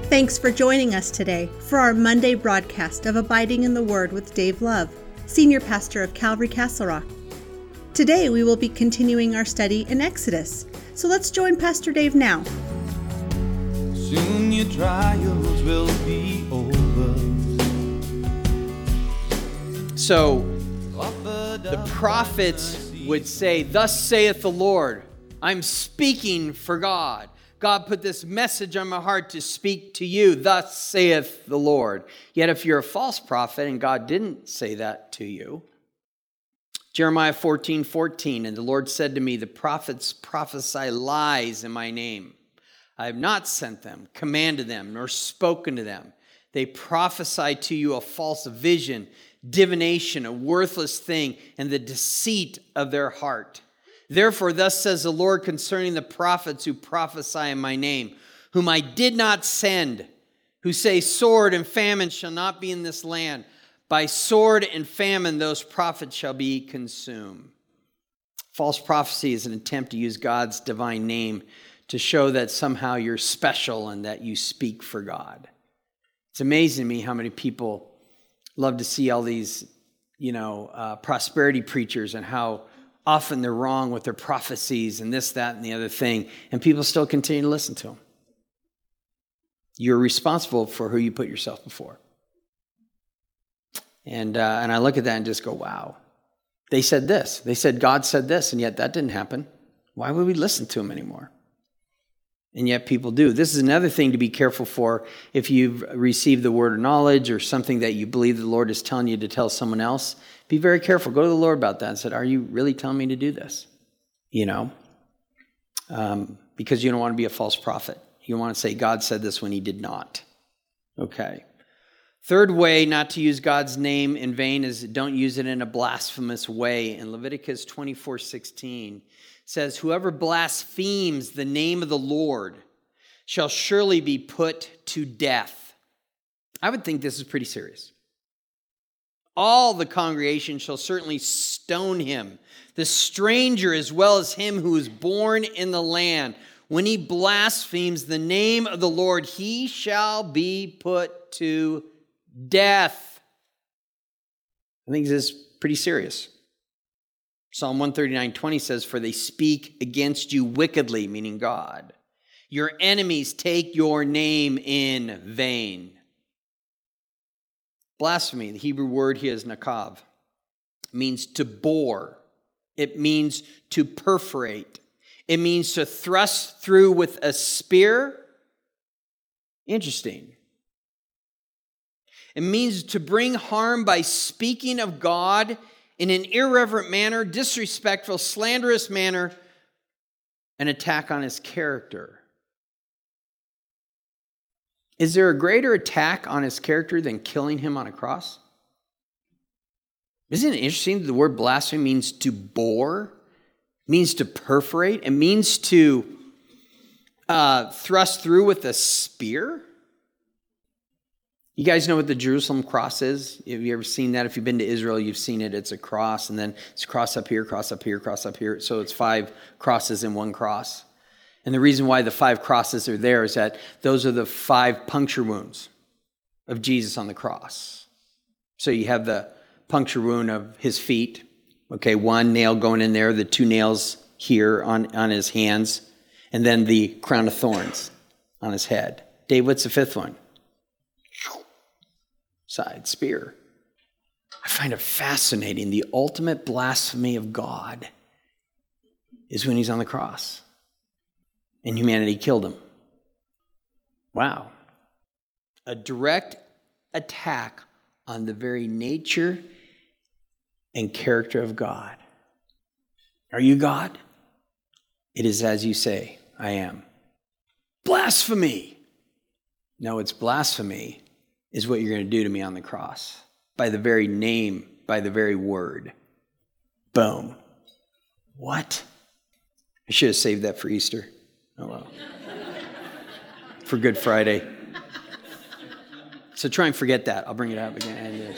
Thanks for joining us today for our Monday broadcast of Abiding in the Word with Dave Love, Senior Pastor of Calvary Castle Rock. Today we will be continuing our study in Exodus, so let's join Pastor Dave now. Soon your trials will be over. So the prophets would say, "Thus saith the Lord." I'm speaking for God. God put this message on my heart to speak to you. Thus saith the Lord. Yet if you're a false prophet and God didn't say that to you, Jeremiah 14:14, and the Lord said to me, the prophets prophesy lies in my name. I have not sent them, commanded them, nor spoken to them. They prophesy to you a false vision, divination, a worthless thing, and the deceit of their heart. Therefore, thus says the Lord concerning the prophets who prophesy in my name, whom I did not send, who say sword and famine shall not be in this land. By sword and famine those prophets shall be consumed. False prophecy is an attempt to use God's divine name to show that somehow you're special and that you speak for God. It's amazing to me how many people love to see all these, prosperity preachers and how often they're wrong with their prophecies and this, that, and the other thing, and people still continue to listen to them. You're responsible for who you put yourself before. And I look at that and just go, wow. They said this. They said God said this, and yet that didn't happen. Why would we listen to them anymore? And yet people do. This is another thing to be careful for if you've received the word of knowledge or something that you believe the Lord is telling you to tell someone else. Be very careful. Go to the Lord about that and say, are you really telling me to do this? Because you don't want to be a false prophet. You want to say God said this when he did not. Okay. Third way not to use God's name in vain is don't use it in a blasphemous way. In Leviticus 24:16 says, whoever blasphemes the name of the Lord shall surely be put to death. I would think this is pretty serious. All the congregation shall certainly stone him, the stranger as well as him who is born in the land. When he blasphemes the name of the Lord, he shall be put to death. I think this is pretty serious. Psalm 139:20 says, for they speak against you wickedly, meaning God. Your enemies take your name in vain. Blasphemy, the Hebrew word here is nakav, means to bore. It means to perforate. It means to thrust through with a spear. Interesting. It means to bring harm by speaking of God in an irreverent manner, disrespectful, slanderous manner, an attack on his character. Is there a greater attack on his character than killing him on a cross? Isn't it interesting that the word blasphemy means to bore, means to perforate, it means to thrust through with a spear? You guys know what the Jerusalem cross is? Have you ever seen that? If you've been to Israel, you've seen it. It's a cross, and then it's a cross up here, cross up here, cross up here. So it's 5 crosses in one cross. And the reason why the 5 crosses are there is that those are the 5 puncture wounds of Jesus on the cross. So you have the puncture wound of his feet. Okay, 1 nail going in there, the 2 nails here on his hands, and then the crown of thorns on his head. Dave, what's the 5th one? Side spear. I find it fascinating. The ultimate blasphemy of God is when he's on the cross and humanity killed him. Wow. A direct attack on the very nature and character of God. Are you God? It is as you say, I am. Blasphemy. No, it's blasphemy is what you're going to do to me on the cross. By the very name, by the very word. Boom. What? I should have saved that for Easter. Oh well. For Good Friday. So try and forget that. I'll bring it up again.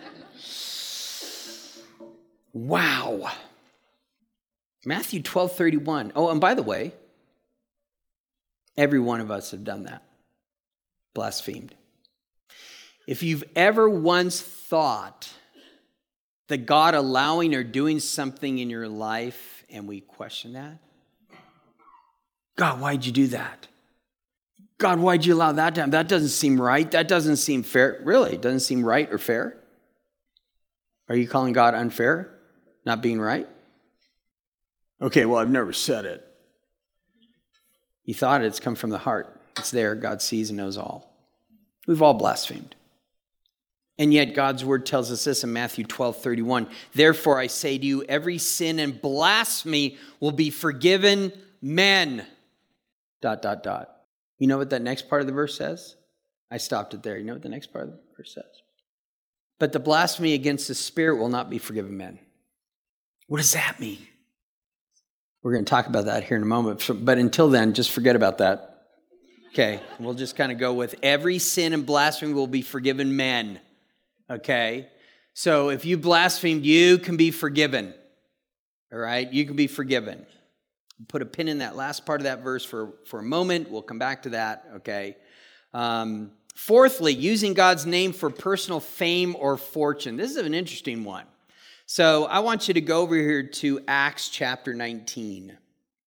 Wow. Matthew 12:31. Oh, and by the way, every one of us have done that. Blasphemed. If you've ever once thought that God allowing or doing something in your life and we question that, God, why'd you do that? God, why'd you allow that to happen? That doesn't seem right. That doesn't seem fair. Really, it doesn't seem right or fair. Are you calling God unfair? Not being right? Okay, well, I've never said it. You thought it's come from the heart. It's there. God sees and knows all. We've all blasphemed. And yet God's word tells us this in Matthew 12:31. Therefore I say to you, every sin and blasphemy will be forgiven men. ... You know what that next part of the verse says? I stopped it there. You know what the next part of the verse says? But the blasphemy against the Spirit will not be forgiven men. What does that mean? We're going to talk about that here in a moment. But until then, just forget about that. Okay, we'll just kind of go with every sin and blasphemy will be forgiven men. Okay, so if you blasphemed, you can be forgiven. All right, you can be forgiven. Put a pin in that last part of that verse for a moment. We'll come back to that, okay? Fourthly, using God's name for personal fame or fortune. This is an interesting one. So I want you to go over here to Acts chapter 19.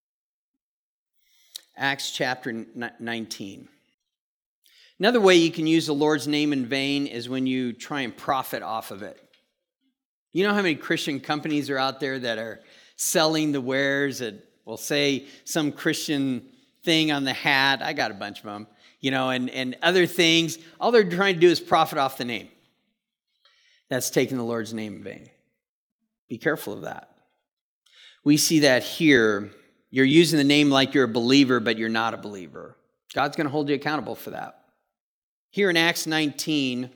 Acts chapter 19. Another way you can use the Lord's name in vain is when you try and profit off of it. You know how many Christian companies are out there that are selling the wares at, well, say some Christian thing on the hat. I got a bunch of them, and other things. All they're trying to do is profit off the name. That's taking the Lord's name in vain. Be careful of that. We see that here. You're using the name like you're a believer, but you're not a believer. God's going to hold you accountable for that. Here in Acts 19,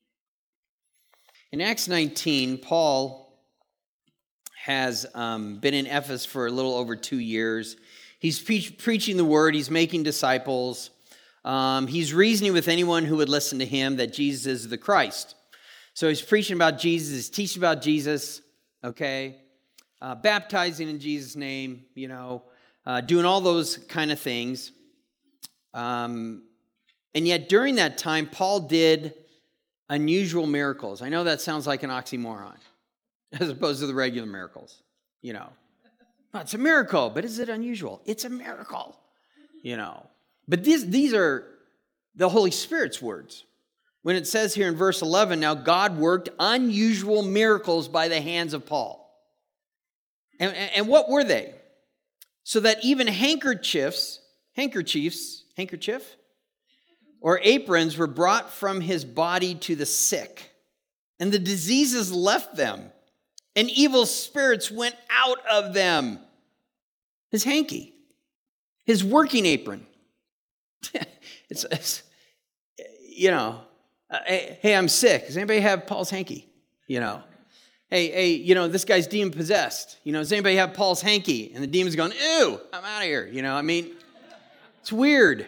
Paul has been in Ephesus for a little over 2 years. He's preaching the word. He's making disciples. He's reasoning with anyone who would listen to him that Jesus is the Christ. So he's preaching about Jesus. He's teaching about Jesus, okay? Baptizing in Jesus' name, doing all those kind of things. And yet during that time, Paul did unusual miracles. I know that sounds like an oxymoron, as opposed to the regular miracles, Well, it's a miracle, but is it unusual? It's a miracle, But these are the Holy Spirit's words. When it says here in verse 11, now God worked unusual miracles by the hands of Paul. And what were they? So that even handkerchiefs, or aprons were brought from his body to the sick, and the diseases left them, and evil spirits went out of them. His hanky, his working apron. Hey, I'm sick. Does anybody have Paul's hanky? Hey, this guy's demon possessed. Does anybody have Paul's hanky? And the demon's going, ew, I'm out of here. It's weird.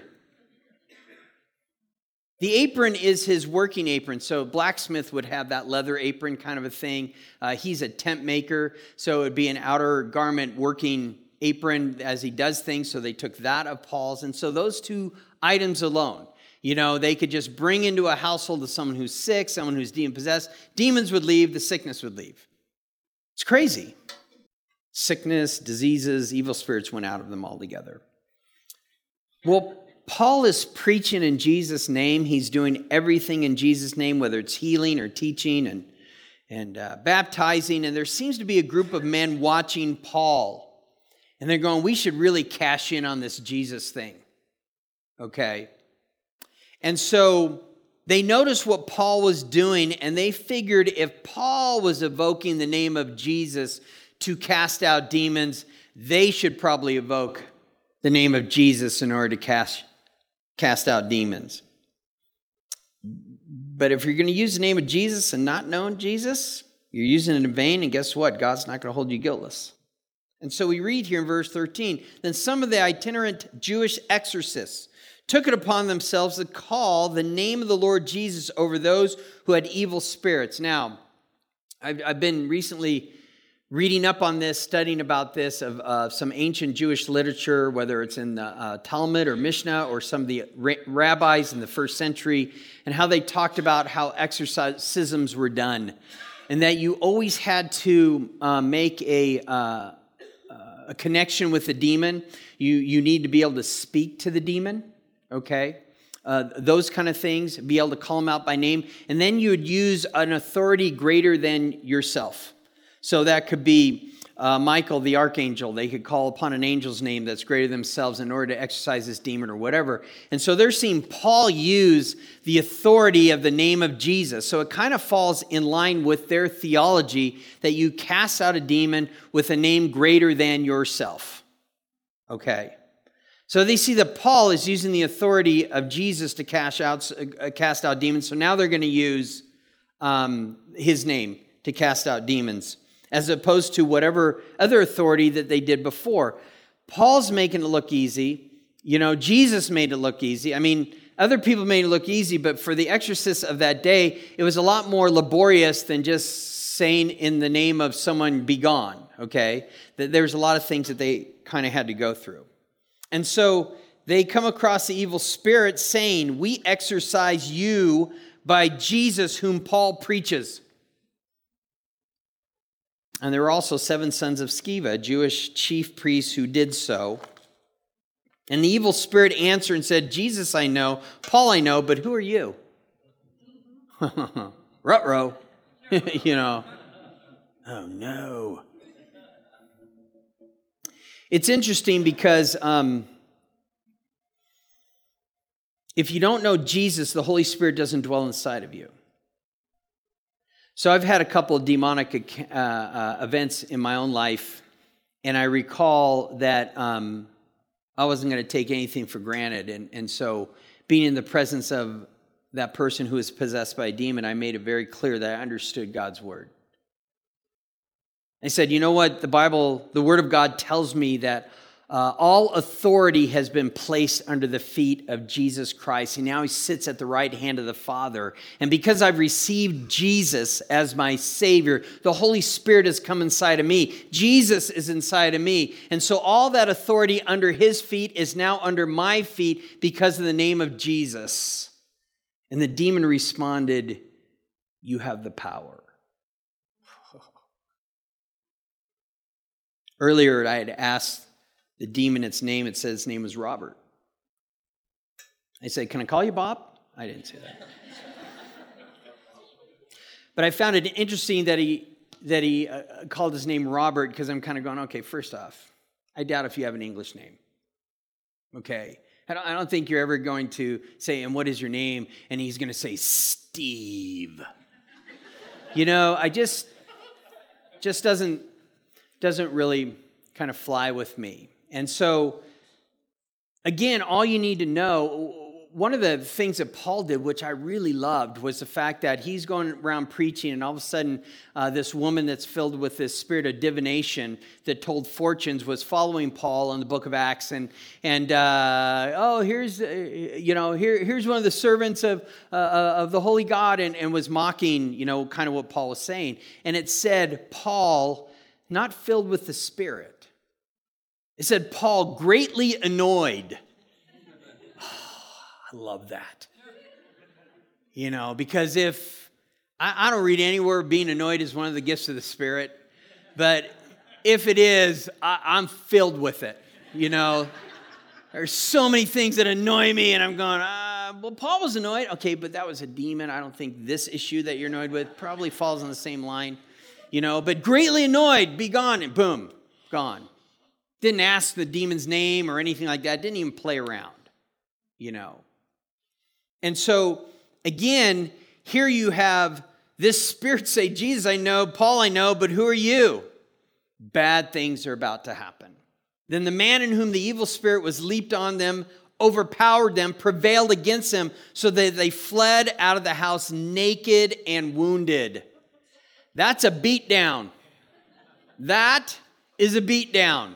The apron is his working apron. So blacksmith would have that leather apron kind of a thing. He's a tent maker, so it would be an outer garment working apron as he does things. So they took that of Paul's. And so those two items alone, they could just bring into a household of someone who's sick, someone who's demon-possessed. Demons would leave, the sickness would leave. It's crazy. Sickness, diseases, evil spirits went out of them altogether. Well, Paul is preaching in Jesus' name. He's doing everything in Jesus' name, whether it's healing or teaching and baptizing. And there seems to be a group of men watching Paul. And they're going, we should really cash in on this Jesus thing. Okay? And so they noticed what Paul was doing, and they figured if Paul was evoking the name of Jesus to cast out demons, they should probably evoke the name of Jesus in order to cast out demons. But if you're going to use the name of Jesus and not knowing Jesus, you're using it in vain, and guess what? God's not going to hold you guiltless. And so we read here in verse 13, then some of the itinerant Jewish exorcists took it upon themselves to call the name of the Lord Jesus over those who had evil spirits. Now, I've been recently reading up on this, studying about this of some ancient Jewish literature, whether it's in the Talmud or Mishnah or some of the rabbis in the first century, and how they talked about how exorcisms were done, and that you always had to make a connection with the demon. You need to be able to speak to the demon, okay? Those kind of things, be able to call them out by name, and then you would use an authority greater than yourself. So that could be Michael, the archangel. They could call upon an angel's name that's greater than themselves in order to exorcise this demon or whatever. And so they're seeing Paul use the authority of the name of Jesus. So it kind of falls in line with their theology that you cast out a demon with a name greater than yourself. Okay. So they see that Paul is using the authority of Jesus to cast out demons. So now they're going to use his name to cast out demons, as opposed to whatever other authority that they did before. Paul's making it look easy. Jesus made it look easy. I mean, other people made it look easy, but for the exorcists of that day, it was a lot more laborious than just saying in the name of someone, be gone, okay? There's a lot of things that they kind of had to go through. And so they come across the evil spirit saying, we exorcise you by Jesus whom Paul preaches. And there were also 7 sons of Sceva, a Jewish chief priest who did so. And the evil spirit answered and said, Jesus I know, Paul I know, but who are you? Ruh-roh. Oh no. It's interesting because if you don't know Jesus, the Holy Spirit doesn't dwell inside of you. So I've had a couple of demonic events in my own life, and I recall that I wasn't going to take anything for granted. And so being in the presence of that person who was possessed by a demon, I made it very clear that I understood God's word. I said, you know what? The Bible, the Word of God tells me that all authority has been placed under the feet of Jesus Christ. And now he sits at the right hand of the Father. And because I've received Jesus as my Savior, the Holy Spirit has come inside of me. Jesus is inside of me. And so all that authority under his feet is now under my feet because of the name of Jesus. And the demon responded, you have the power. Earlier, I had asked the demon its name. It said its name was Robert. I said, can I call you Bob? I didn't say that. But I found it interesting that he called his name Robert, because I'm kind of going, okay, first off, I doubt if you have an English name. Okay. I don't think you're ever going to say, and what is your name? And he's going to say, Steve. I just doesn't really kind of fly with me. And so, again, all you need to know, one of the things that Paul did, which I really loved, was the fact that he's going around preaching, and all of a sudden, this woman that's filled with this spirit of divination that told fortunes was following Paul in the book of Acts, here's here's one of the servants of the Holy God, and was mocking, kind of what Paul was saying, and it said Paul, not filled with the Spirit. It said Paul greatly annoyed. I love that. Because if, I don't read anywhere being annoyed is one of the gifts of the Spirit, but if it is, I'm filled with it. There's so many things that annoy me, and I'm going, well, Paul was annoyed. Okay, but that was a demon. I don't think this issue that you're annoyed with probably falls on the same line. But greatly annoyed, be gone, and boom, gone. Didn't ask the demon's name or anything like that. Didn't even play around, And so, again, here you have this spirit say, Jesus, I know, Paul, I know, but who are you? Bad things are about to happen. Then the man in whom the evil spirit was leaped on them, overpowered them, prevailed against them, so that they fled out of the house naked and wounded. That's a beatdown. That is a beatdown,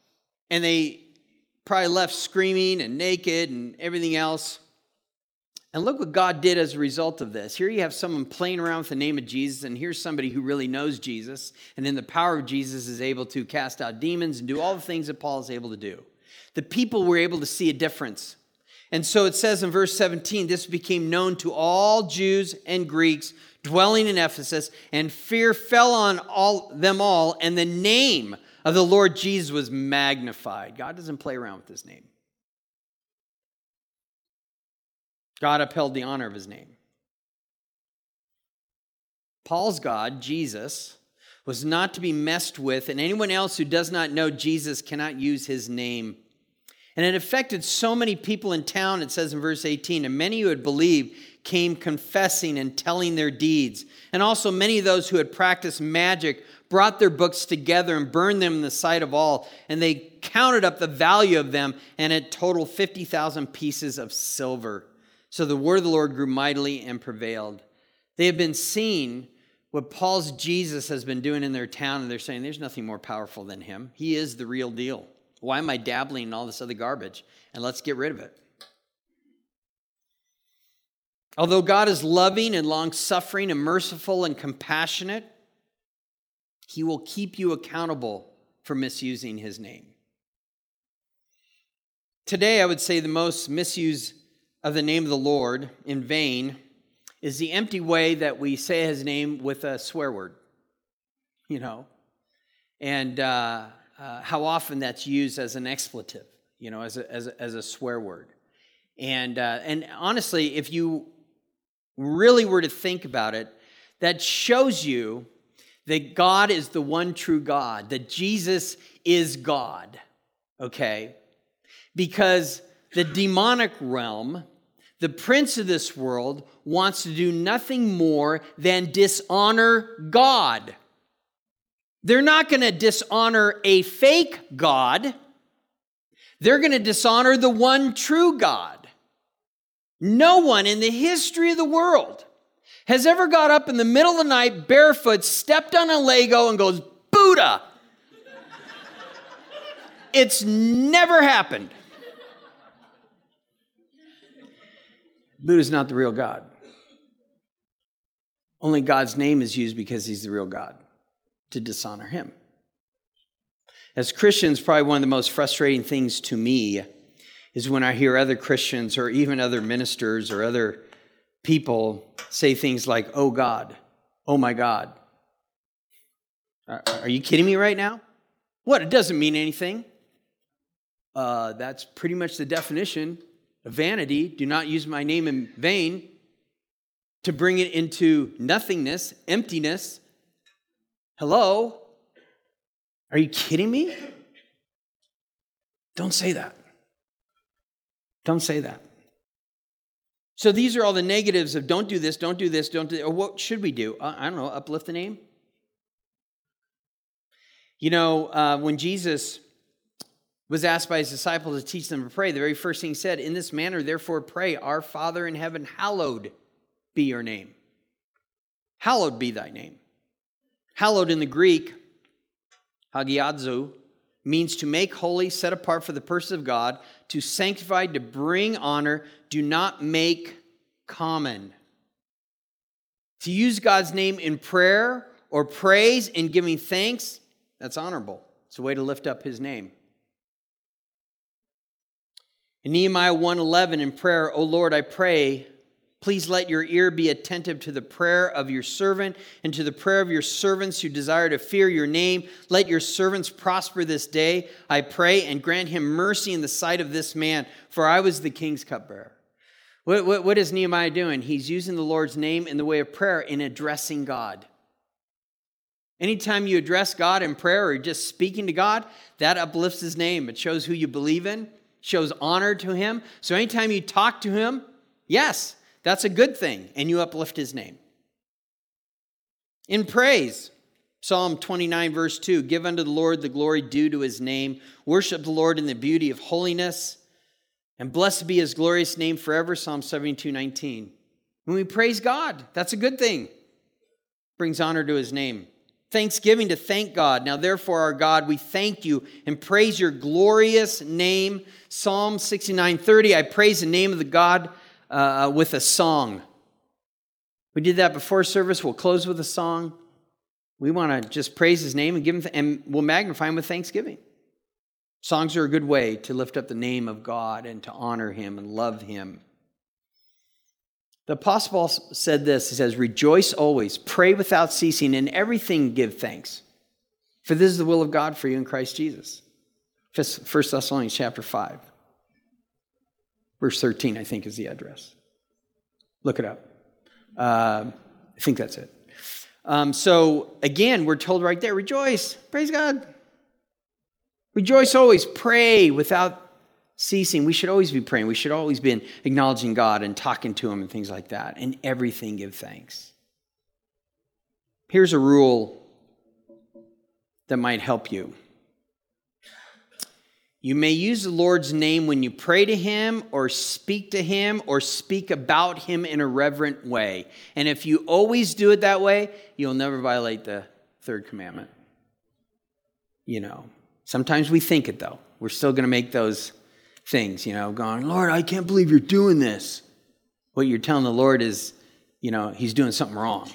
And they probably left screaming and naked and everything else. And look what God did as a result of this. Here you have someone playing around with the name of Jesus, and here's somebody who really knows Jesus, and in the power of Jesus is able to cast out demons and do all the things that Paul is able to do. The people were able to see a difference. And so it says in verse 17, this became known to all Jews and Greeks dwelling in Ephesus, and fear fell on them all, and the name of the Lord Jesus was magnified. God doesn't play around with his name. God upheld the honor of his name. Paul's God, Jesus, was not to be messed with, and anyone else who does not know Jesus cannot use his name. And it affected so many people in town, it says in verse 18, and many who had believed came confessing and telling their deeds. And also many of those who had practiced magic brought their books together and burned them in the sight of all. And they counted up the value of them, and it totaled 50,000 pieces of silver. So the word of the Lord grew mightily and prevailed. They have been seeing what Paul's Jesus has been doing in their town, and they're saying there's nothing more powerful than him. He is the real deal. Why am I dabbling in all this other garbage? And let's get rid of it. Although God is loving and long-suffering and merciful and compassionate, he will keep you accountable for misusing his name. Today, I would say the most misuse of the name of the Lord in vain is the empty way that we say his name with a swear word, and how often that's used as an expletive, as a swear word. And honestly, if you really were to think about it, that shows you that God is the one true God, that Jesus is God, okay? Because the demonic realm, the prince of this world, wants to do nothing more than dishonor God. They're not going to dishonor a fake God. They're going to dishonor the one true God. No one in the history of the world has ever got up in the middle of the night barefoot, stepped on a Lego, and goes, Buddha. It's never happened. Buddha's not the real God. Only God's name is used because he's the real God, to dishonor him. As Christians, probably one of the most frustrating things to me is when I hear other Christians or even other ministers or other people say things like, oh God, oh my God. Are you kidding me right now? What, it doesn't mean anything? That's pretty much the definition of vanity. Do not use my name in vain, to bring it into nothingness, emptiness. Hello? Are you kidding me? Don't say that. Don't say that. So these are all the negatives of don't do this, don't do this, don't do this. Or what should we do? I don't know, uplift the name? When Jesus was asked by his disciples to teach them to pray, the very first thing he said, in this manner, therefore pray, our Father in heaven, hallowed be your name. Hallowed be thy name. Hallowed in the Greek, hagiadzo, means to make holy, set apart for the purpose of God, to sanctify, to bring honor, do not make common. To use God's name in prayer or praise in giving thanks, that's honorable. It's a way to lift up his name. In Nehemiah 1:11 in prayer, O Lord, I pray, please let your ear be attentive to the prayer of your servant and to the prayer of your servants who desire to fear your name. Let your servants prosper this day, I pray, and grant him mercy in the sight of this man, for I was the king's cupbearer. What is Nehemiah doing? He's using the Lord's name in the way of prayer in addressing God. Anytime you address God in prayer or just speaking to God, that uplifts his name. It shows who you believe in, shows honor to him. So anytime you talk to him, yes, that's a good thing, and you uplift his name. In praise, Psalm 29, verse 2, give unto the Lord the glory due to his name. Worship the Lord in the beauty of holiness, and blessed be his glorious name forever, Psalm 72:19. When we praise God, that's a good thing. Brings honor to his name. Thanksgiving, to thank God. Now therefore, our God, we thank you and praise your glorious name. Psalm 69:30, I praise the name of the God with a song. We did that before service. We'll close with a song. We want to just praise his name and give him, and we'll magnify him with thanksgiving. Songs are a good way to lift up the name of God and to honor him and love him. The Apostle Paul said this. He says, rejoice always, pray without ceasing, in everything give thanks. For this is the will of God for you in Christ Jesus. 1 Thessalonians chapter 5. Verse 13, I think, is the address. Look it up. I think that's it. So, again, we're told right there, rejoice, praise God. Rejoice always, pray without ceasing. We should always be praying. We should always be acknowledging God and talking to him and things like that. And everything give thanks. Here's a rule that might help you. You may use the Lord's name when you pray to him or speak about him in a reverent way. And if you always do it that way, you'll never violate the third commandment. You know, sometimes we think it though. We're still going to make those things, going, Lord, I can't believe you're doing this. What you're telling the Lord is, he's doing something wrong,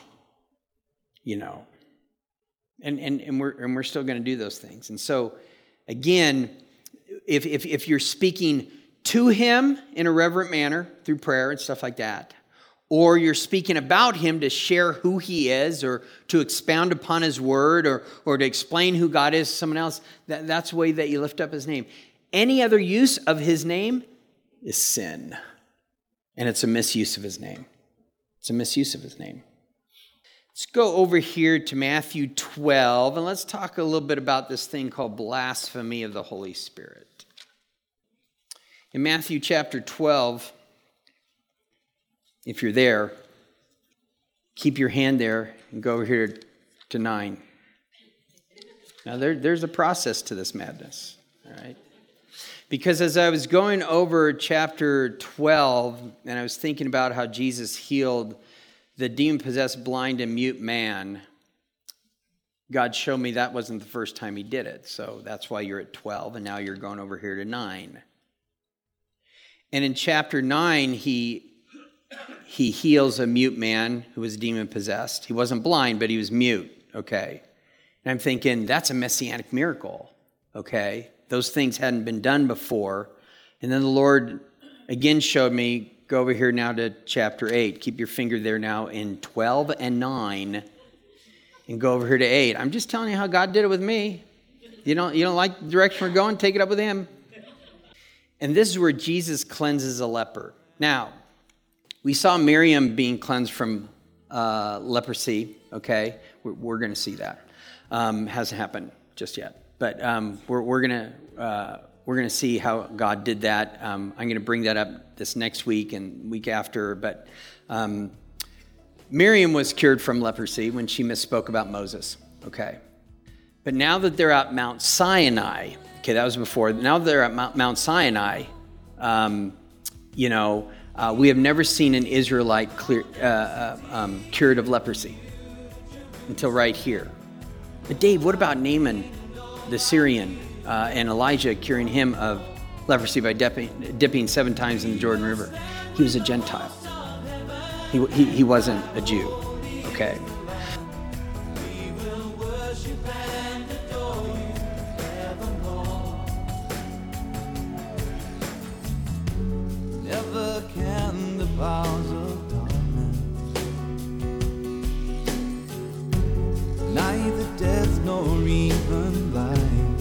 and we're still going to do those things. And so, again, if you're speaking to him in a reverent manner through prayer and stuff like that, or you're speaking about him to share who he is or to expound upon his word or to explain who God is to someone else, that's the way that you lift up his name. Any other use of his name is sin. And it's a misuse of his name. It's a misuse of his name. Let's go over here to Matthew 12, and let's talk a little bit about this thing called blasphemy of the Holy Spirit. In Matthew chapter 12, if you're there, keep your hand there and go over here to 9. Now, there's a process to this madness, all right? Because as I was going over chapter 12, and I was thinking about how Jesus healed the demon-possessed blind and mute man, God showed me that wasn't the first time he did it. So that's why you're at 12, and now you're going over here to 9. And in chapter 9, he heals a mute man who was demon-possessed. He wasn't blind, but he was mute, okay? And I'm thinking, that's a messianic miracle, okay? Those things hadn't been done before. And then the Lord again showed me, go over here now to chapter 8. Keep your finger there now in 12 and 9. And go over here to 8. I'm just telling you how God did it with me. You don't like the direction we're going? Take it up with him. And this is where Jesus cleanses a leper. Now, we saw Miriam being cleansed from leprosy, okay? We're going to see that. Hasn't happened just yet. But we're gonna see how God did that. I'm gonna bring that up this next week and week after. But Miriam was cured from leprosy when she misspoke about Moses. Okay, but now that they're at Mount Sinai, okay, that was before. Now that they're at Mount Sinai, we have never seen an Israelite cured of leprosy until right here. But Dave, what about Naaman the Syrian, and Elijah curing him of leprosy by dipping 7 times in the Jordan River? He was a Gentile. He wasn't a Jew, okay? Never can the powers of darkness, neither death nor even life,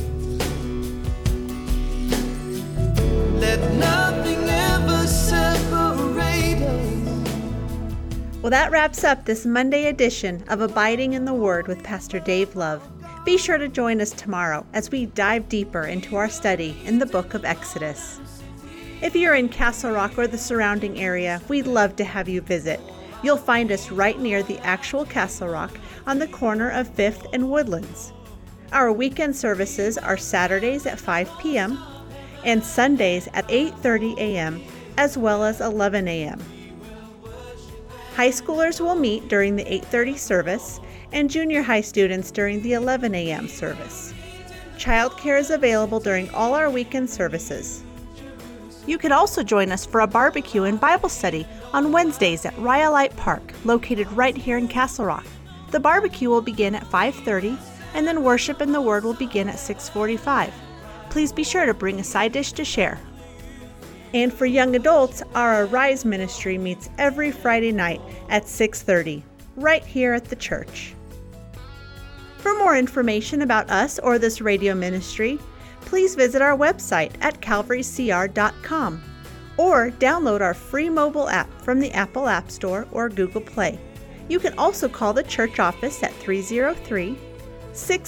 let nothing ever separate us. Well, that wraps up this Monday edition of Abiding in the Word with Pastor Dave Love. Be sure to join us tomorrow as we dive deeper into our study in the book of Exodus. If you're in Castle Rock or the surrounding area, we'd love to have you visit. You'll find us right near the actual Castle Rock on the corner of 5th and Woodlands. Our weekend services are Saturdays at 5 p.m. and Sundays at 8:30 a.m. as well as 11 a.m. High schoolers will meet during the 8:30 service and junior high students during the 11 a.m. service. Childcare is available during all our weekend services. You could also join us for a barbecue and Bible study on Wednesdays at Rhyolite Park, located right here in Castle Rock. The barbecue will begin at 5:30, and then worship and the Word will begin at 6:45. Please be sure to bring a side dish to share. And for young adults, our Arise ministry meets every Friday night at 6:30, right here at the church. For more information about us or this radio ministry, please visit our website at calvarycr.com or download our free mobile app from the Apple App Store or Google Play. You can also call the church office at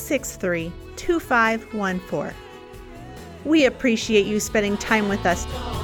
303-663-2514. We appreciate you spending time with us.